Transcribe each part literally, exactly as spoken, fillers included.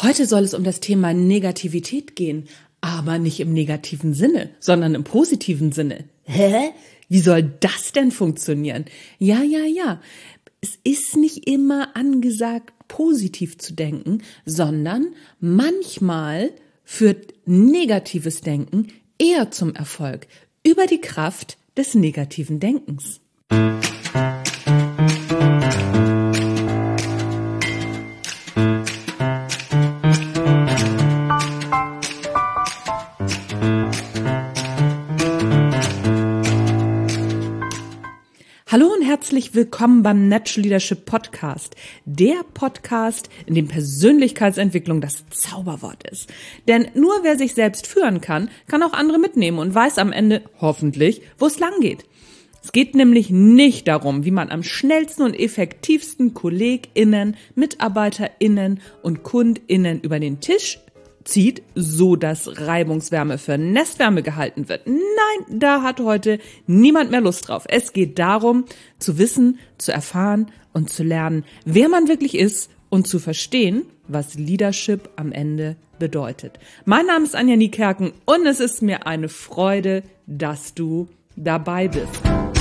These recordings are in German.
Heute soll es um das Thema Negativität gehen, aber nicht im negativen Sinne, sondern im positiven Sinne. Hä? Wie soll das denn funktionieren? Ja, ja, ja. Es ist nicht immer angesagt, positiv zu denken, sondern manchmal führt negatives Denken eher zum Erfolg über die Kraft des negativen Denkens. Hallo und herzlich willkommen beim Natural Leadership Podcast, der Podcast, in dem Persönlichkeitsentwicklung das Zauberwort ist. Denn nur wer sich selbst führen kann, kann auch andere mitnehmen und weiß am Ende hoffentlich, wo es lang geht. Es geht nämlich nicht darum, wie man am schnellsten und effektivsten KollegInnen, MitarbeiterInnen und KundInnen über den Tisch zieht, so dass Reibungswärme für Nestwärme gehalten wird. Nein, da hat heute niemand mehr Lust drauf. Es geht darum, zu wissen, zu erfahren und zu lernen, wer man wirklich ist und zu verstehen, was Leadership am Ende bedeutet. Mein Name ist Anja Niekerken und es ist mir eine Freude, dass du dabei bist.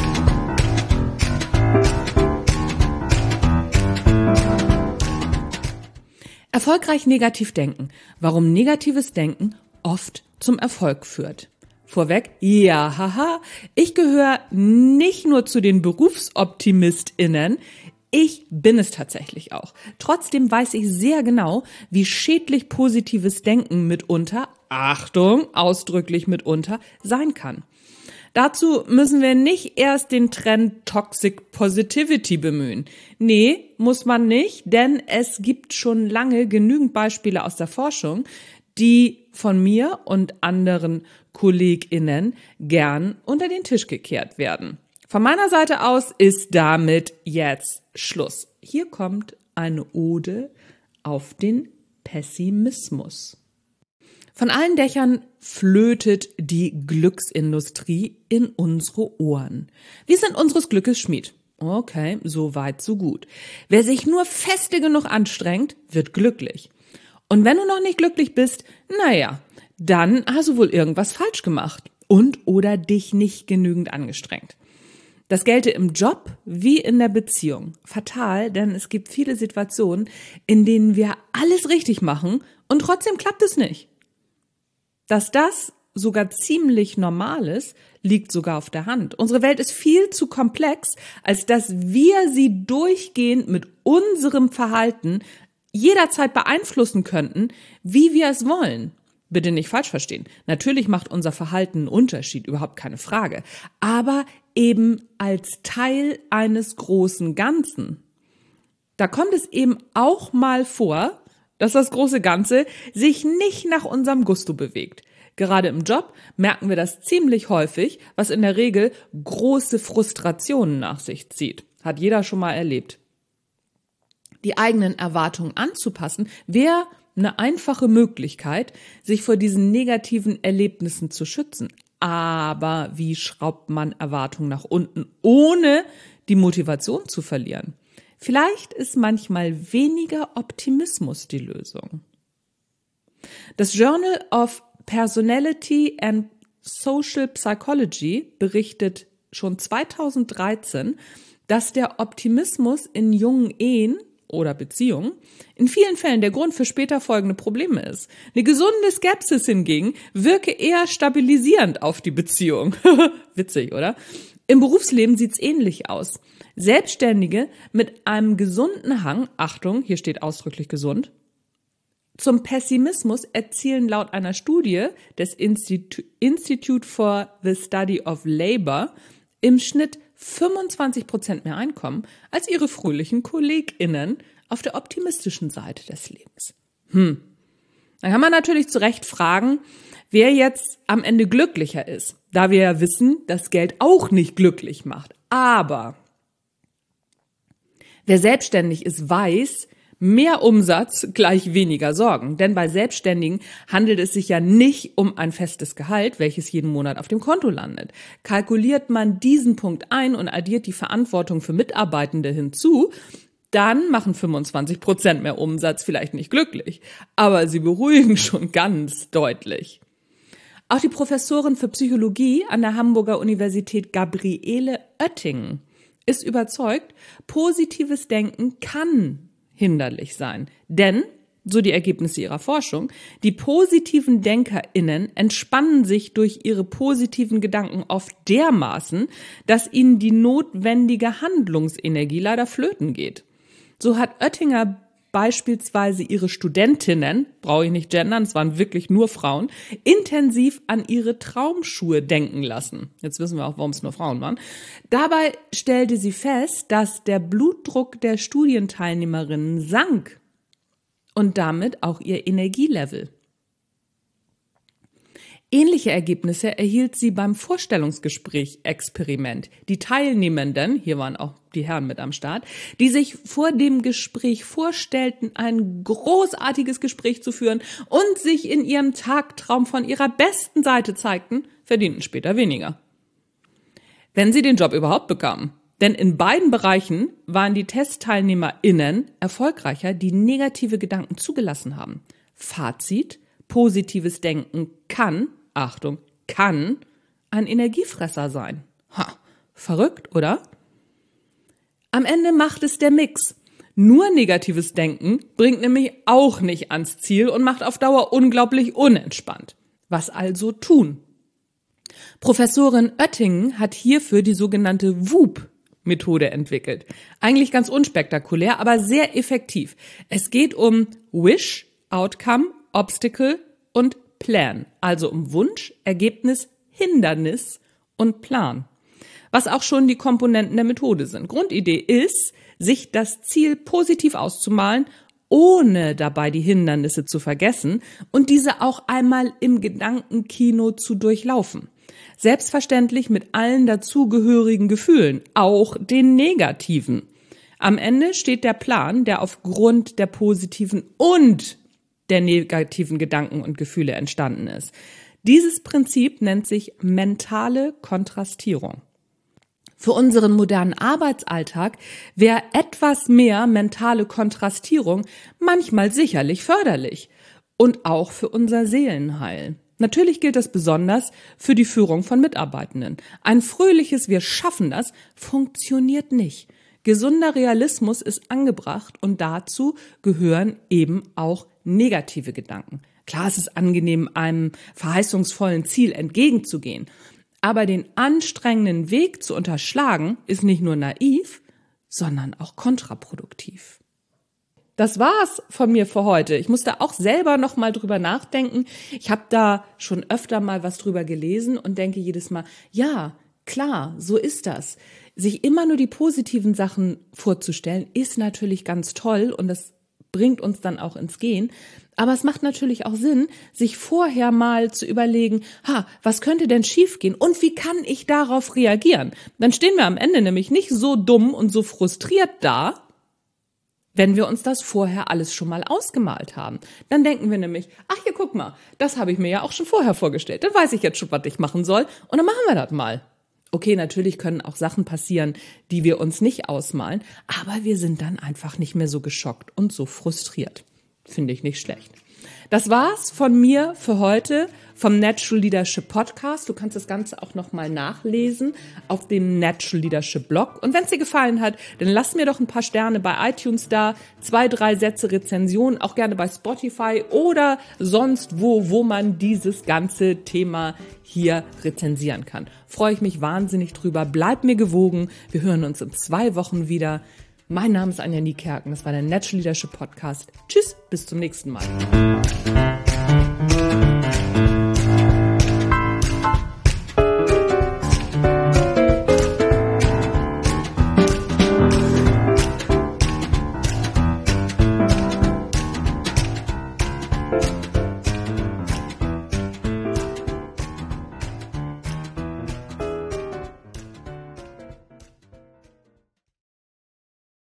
Erfolgreich negativ denken. Warum negatives Denken oft zum Erfolg führt. Vorweg, ja, haha, ich gehöre nicht nur zu den BerufsoptimistInnen, ich bin es tatsächlich auch. Trotzdem weiß ich sehr genau, wie schädlich positives Denken mitunter, Achtung, ausdrücklich mitunter, sein kann. Dazu müssen wir nicht erst den Trend Toxic Positivity bemühen. Nee, muss man nicht, denn es gibt schon lange genügend Beispiele aus der Forschung, die von mir und anderen KollegInnen gern unter den Tisch gekehrt werden. Von meiner Seite aus ist damit jetzt Schluss. Hier kommt eine Ode auf den Pessimismus. Von allen Dächern flötet die Glücksindustrie in unsere Ohren. Wir sind unseres Glückes Schmied. Okay, so weit, so gut. Wer sich nur feste genug anstrengt, wird glücklich. Und wenn du noch nicht glücklich bist, naja, dann hast du wohl irgendwas falsch gemacht und oder dich nicht genügend angestrengt. Das gelte im Job wie in der Beziehung. Fatal, denn es gibt viele Situationen, in denen wir alles richtig machen und trotzdem klappt es nicht. Dass das sogar ziemlich normal ist, liegt sogar auf der Hand. Unsere Welt ist viel zu komplex, als dass wir sie durchgehend mit unserem Verhalten jederzeit beeinflussen könnten, wie wir es wollen. Bitte nicht falsch verstehen. Natürlich macht unser Verhalten einen Unterschied, überhaupt keine Frage. Aber eben als Teil eines großen Ganzen. Da kommt es eben auch mal vor, dass das große Ganze sich nicht nach unserem Gusto bewegt. Gerade im Job merken wir das ziemlich häufig, was in der Regel große Frustrationen nach sich zieht. Hat jeder schon mal erlebt. Die eigenen Erwartungen anzupassen, wäre eine einfache Möglichkeit, sich vor diesen negativen Erlebnissen zu schützen. Aber wie schraubt man Erwartungen nach unten, ohne die Motivation zu verlieren? Vielleicht ist manchmal weniger Optimismus die Lösung. Das Journal of Personality and Social Psychology berichtet schon zweitausenddreizehn, dass der Optimismus in jungen Ehen oder Beziehungen in vielen Fällen der Grund für später folgende Probleme ist. Eine gesunde Skepsis hingegen wirke eher stabilisierend auf die Beziehung. Witzig, oder? Im Berufsleben sieht's ähnlich aus. Selbstständige mit einem gesunden Hang, Achtung, hier steht ausdrücklich gesund, zum Pessimismus erzielen laut einer Studie des Institu- Institute for the Study of Labor im Schnitt fünfundzwanzig Prozent mehr Einkommen als ihre fröhlichen KollegInnen auf der optimistischen Seite des Lebens. Hm. Dann kann man natürlich zu Recht fragen, wer jetzt am Ende glücklicher ist, da wir ja wissen, dass Geld auch nicht glücklich macht. Aber wer selbstständig ist, weiß, mehr Umsatz gleich weniger Sorgen. Denn bei Selbstständigen handelt es sich ja nicht um ein festes Gehalt, welches jeden Monat auf dem Konto landet. Kalkuliert man diesen Punkt ein und addiert die Verantwortung für Mitarbeitende hinzu, dann machen fünfundzwanzig Prozent mehr Umsatz vielleicht nicht glücklich, aber sie beruhigen schon ganz deutlich. Auch die Professorin für Psychologie an der Hamburger Universität Gabriele Oettingen ist überzeugt, positives Denken kann hinderlich sein. Denn, so die Ergebnisse ihrer Forschung, die positiven DenkerInnen entspannen sich durch ihre positiven Gedanken oft dermaßen, dass ihnen die notwendige Handlungsenergie leider flöten geht. So hat Oettinger beispielsweise ihre Studentinnen, brauche ich nicht gendern, es waren wirklich nur Frauen, intensiv an ihre Traumschuhe denken lassen. Jetzt wissen wir auch, warum es nur Frauen waren. Dabei stellte sie fest, dass der Blutdruck der Studienteilnehmerinnen sank und damit auch ihr Energielevel. Ähnliche Ergebnisse erhielt sie beim Vorstellungsgespräch-Experiment. Die Teilnehmenden, hier waren auch die Herren mit am Start, die sich vor dem Gespräch vorstellten, ein großartiges Gespräch zu führen und sich in ihrem Tagtraum von ihrer besten Seite zeigten, verdienten später weniger. Wenn sie den Job überhaupt bekamen. Denn in beiden Bereichen waren die TestteilnehmerInnen erfolgreicher, die negative Gedanken zugelassen haben. Fazit: Positives Denken kann, Achtung, kann ein Energiefresser sein. Ha, verrückt, oder? Am Ende macht es der Mix. Nur negatives Denken bringt nämlich auch nicht ans Ziel und macht auf Dauer unglaublich unentspannt. Was also tun? Professorin Oettingen hat hierfür die sogenannte W O O P-Methode entwickelt. Eigentlich ganz unspektakulär, aber sehr effektiv. Es geht um Wish, Outcome, Obstacle und Plan, also um Wunsch, Ergebnis, Hindernis und Plan. Was auch schon die Komponenten der Methode sind. Grundidee ist, sich das Ziel positiv auszumalen, ohne dabei die Hindernisse zu vergessen und diese auch einmal im Gedankenkino zu durchlaufen. Selbstverständlich mit allen dazugehörigen Gefühlen, auch den negativen. Am Ende steht der Plan, der aufgrund der positiven und der negativen Gedanken und Gefühle entstanden ist. Dieses Prinzip nennt sich mentale Kontrastierung. Für unseren modernen Arbeitsalltag wäre etwas mehr mentale Kontrastierung manchmal sicherlich förderlich und auch für unser Seelenheil. Natürlich gilt das besonders für die Führung von Mitarbeitenden. Ein fröhliches "Wir schaffen das" funktioniert nicht. Gesunder Realismus ist angebracht und dazu gehören eben auch negative Gedanken. Klar, es ist angenehm, einem verheißungsvollen Ziel entgegenzugehen. Aber den anstrengenden Weg zu unterschlagen, ist nicht nur naiv, sondern auch kontraproduktiv. Das war's von mir für heute. Ich musste auch selber noch mal drüber nachdenken. Ich habe da schon öfter mal was drüber gelesen und denke jedes Mal, ja, klar, so ist das. Sich immer nur die positiven Sachen vorzustellen, ist natürlich ganz toll und das bringt uns dann auch ins Gehen. Aber es macht natürlich auch Sinn, sich vorher mal zu überlegen, ha, was könnte denn schiefgehen und wie kann ich darauf reagieren? Dann stehen wir am Ende nämlich nicht so dumm und so frustriert da, wenn wir uns das vorher alles schon mal ausgemalt haben. Dann denken wir nämlich, ach hier, guck mal, das habe ich mir ja auch schon vorher vorgestellt. Dann weiß ich jetzt schon, was ich machen soll und dann machen wir das mal. Okay, natürlich können auch Sachen passieren, die wir uns nicht ausmalen, aber wir sind dann einfach nicht mehr so geschockt und so frustriert. Finde ich nicht schlecht. Das war's von mir für heute vom Natural Leadership Podcast. Du kannst das Ganze auch nochmal nachlesen auf dem Natural Leadership Blog. Und wenn es dir gefallen hat, dann lass mir doch ein paar Sterne bei iTunes da, zwei, drei Sätze Rezension, auch gerne bei Spotify oder sonst wo, wo man dieses ganze Thema hier rezensieren kann. Freue ich mich wahnsinnig drüber. Bleib mir gewogen. Wir hören uns in zwei Wochen wieder. Mein Name ist Anja Niekerken, das war der Natural Leadership Podcast. Tschüss, bis zum nächsten Mal.